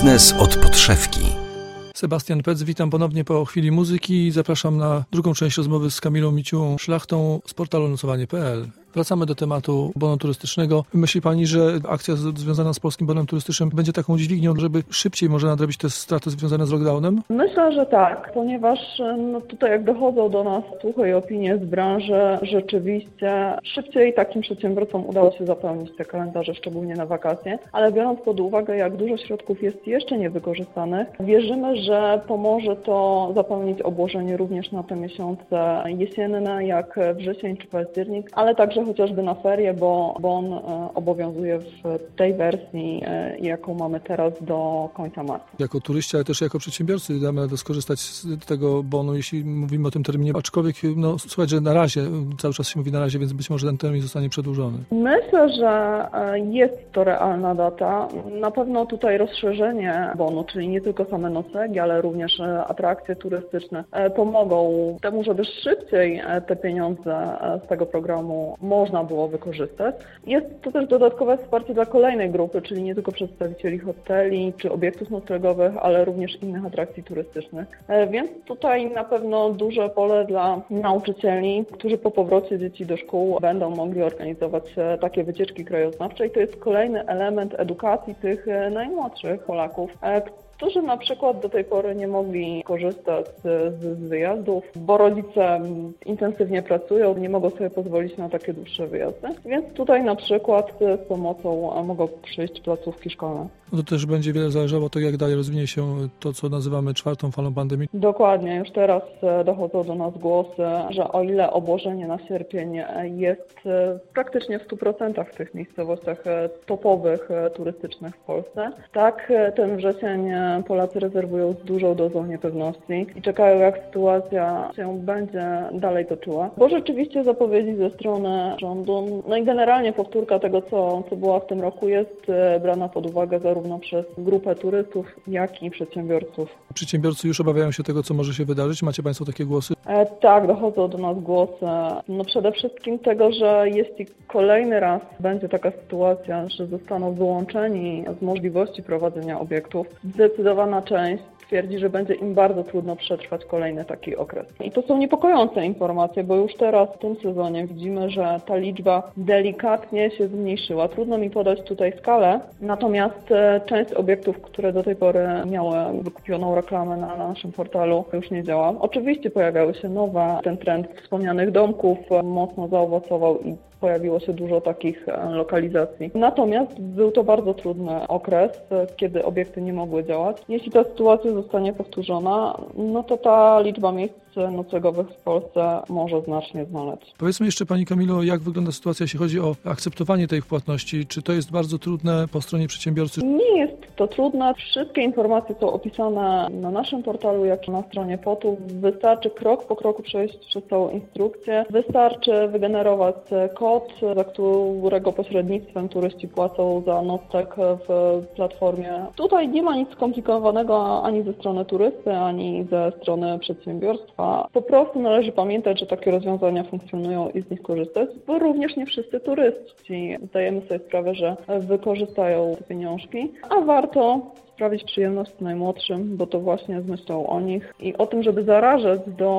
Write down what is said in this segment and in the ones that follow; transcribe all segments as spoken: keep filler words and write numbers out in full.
Biznes od podszewki. Sebastian Pec, witam ponownie po chwili muzyki i zapraszam na drugą część rozmowy z Kamilą Miciułą-Szlachtą z portalu nocowanie kropka pe el. Wracamy do tematu bonu turystycznego. Myśli Pani, że akcja związana z Polskim Bonem Turystycznym będzie taką dźwignią, żeby szybciej może nadrobić te straty związane z lockdownem? Myślę, że tak, ponieważ no tutaj jak dochodzą do nas słuchy i opinie z branży, rzeczywiście szybciej takim przedsiębiorcom udało się zapełnić te kalendarze, szczególnie na wakacje, ale biorąc pod uwagę, jak dużo środków jest jeszcze niewykorzystanych, wierzymy, że pomoże to zapełnić obłożenie również na te miesiące jesienne, jak wrzesień czy październik, ale także chociażby na ferie, bo bon obowiązuje w tej wersji, jaką mamy teraz do końca marca. Jako turyści, ale też jako przedsiębiorcy damy radę skorzystać z tego bonu, jeśli mówimy o tym terminie. Aczkolwiek, no słuchaj, że na razie, cały czas się mówi na razie, więc być może ten termin zostanie przedłużony. Myślę, że jest to realna data. Na pewno tutaj rozszerzenie bonu, czyli nie tylko same noclegi, ale również atrakcje turystyczne pomogą temu, żeby szybciej te pieniądze z tego programu można było wykorzystać. Jest to też dodatkowe wsparcie dla kolejnej grupy, czyli nie tylko przedstawicieli hoteli czy obiektów noclegowych, ale również innych atrakcji turystycznych. Więc tutaj na pewno duże pole dla nauczycieli, którzy po powrocie dzieci do szkół będą mogli organizować takie wycieczki krajoznawcze i to jest kolejny element edukacji tych najmłodszych Polaków, którzy na przykład do tej pory nie mogli korzystać z, z wyjazdów, bo rodzice intensywnie pracują, nie mogą sobie pozwolić na takie dłuższe wyjazdy. Więc tutaj na przykład z pomocą mogą przyjść placówki szkolne. No to też będzie wiele zależało od tego, jak dalej rozwinie się to, co nazywamy czwartą falą pandemii. Dokładnie. Już teraz dochodzą do nas głosy, że o ile obłożenie na sierpień jest praktycznie w stu procentach w tych miejscowościach topowych turystycznych w Polsce, tak ten wrzesień Polacy rezerwują z dużą dozą niepewności i czekają, jak sytuacja się będzie dalej toczyła. Bo rzeczywiście zapowiedzi ze strony rządu, no i generalnie powtórka tego, co, co była w tym roku, jest brana pod uwagę zarówno przez grupę turystów, jak i przedsiębiorców. Przedsiębiorcy już obawiają się tego, co może się wydarzyć. Macie Państwo takie głosy? E, tak, dochodzą do nas głosy. No przede wszystkim tego, że jeśli kolejny raz będzie taka sytuacja, że zostaną wyłączeni z możliwości prowadzenia obiektów, zdecydowana część twierdzi, że będzie im bardzo trudno przetrwać kolejny taki okres. I to są niepokojące informacje, bo już teraz w tym sezonie widzimy, że ta liczba delikatnie się zmniejszyła. Trudno mi podać tutaj skalę, natomiast część obiektów, które do tej pory miały wykupioną reklamę na naszym portalu, już nie działa. Oczywiście pojawiały się nowe, ten trend wspomnianych domków mocno zaowocował i pojawiło się dużo takich lokalizacji. Natomiast był to bardzo trudny okres, kiedy obiekty nie mogły działać. Jeśli ta sytuacja zostanie powtórzona, no to ta liczba miejsc noclegowych w Polsce może znacznie zmaleć. Powiedzmy jeszcze Pani Kamilo, jak wygląda sytuacja, jeśli chodzi o akceptowanie tej płatności? Czy to jest bardzo trudne po stronie przedsiębiorcy? Nie jest to trudne. Wszystkie informacje są opisane na naszym portalu, jak i na stronie P O T-u. Wystarczy krok po kroku przejść przez całą instrukcję. Wystarczy wygenerować kod, za którego pośrednictwem turyści płacą za nocleg w platformie. Tutaj nie ma nic skomplikowanego ani ze strony turysty, ani ze strony przedsiębiorstwa. Po prostu należy pamiętać, że takie rozwiązania funkcjonują i z nich korzystać, bo również nie wszyscy turyści zdajemy sobie sprawę, że wykorzystają te pieniążki, a warto sprawić przyjemność najmłodszym, bo to właśnie z myślą o nich i o tym, żeby zarażać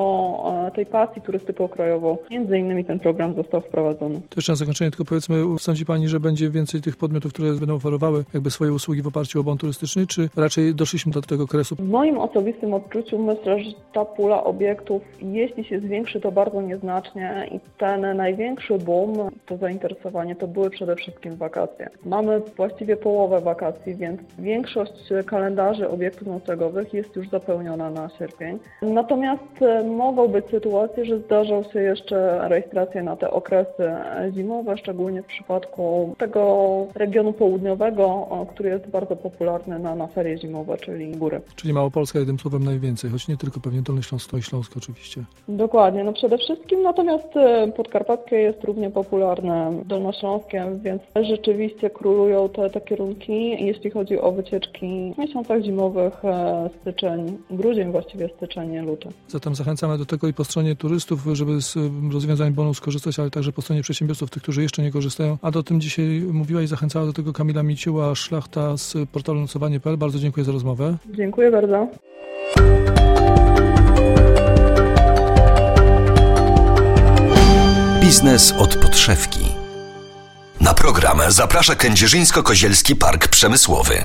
do tej pasji turystyką krajową. Między innymi ten program został wprowadzony. To jeszcze na zakończenie tylko powiedzmy, sądzi Pani, że będzie więcej tych podmiotów, które będą oferowały jakby swoje usługi w oparciu o bon turystyczny, czy raczej doszliśmy do tego kresu? W moim osobistym odczuciu myślę, że ta pula obiektów, jeśli się zwiększy, to bardzo nieznacznie i ten największy boom, to zainteresowanie, to były przede wszystkim wakacje. Mamy właściwie połowę wakacji, więc większość kalendarzy obiektów noclegowych jest już zapełniona na sierpień. Natomiast mogą być sytuacje, że zdarzą się jeszcze rejestracje na te okresy zimowe, szczególnie w przypadku tego regionu południowego, który jest bardzo popularny na, na ferie zimowe, czyli góry. Czyli Małopolska jednym słowem najwięcej, choć nie tylko pewnie Dolny Śląsk i Śląsk oczywiście. Dokładnie, no przede wszystkim, natomiast Podkarpackie jest równie popularne dolnośląskie, więc rzeczywiście królują te, te kierunki, jeśli chodzi o wycieczki w miesiącach zimowych styczeń, grudzień, właściwie styczeń, luty. Zatem zachęcamy do tego i po stronie turystów, żeby z rozwiązań bonu skorzystać, ale także po stronie przedsiębiorców, tych, którzy jeszcze nie korzystają. A do tym dzisiaj mówiła i zachęcała do tego Kamila Miciuła, szlachta z portalu nocowanie kropka p l. Bardzo dziękuję za rozmowę. Dziękuję bardzo. Biznes od podszewki. Na program zaprasza Kędzierzyńsko-Kozielski Park Przemysłowy.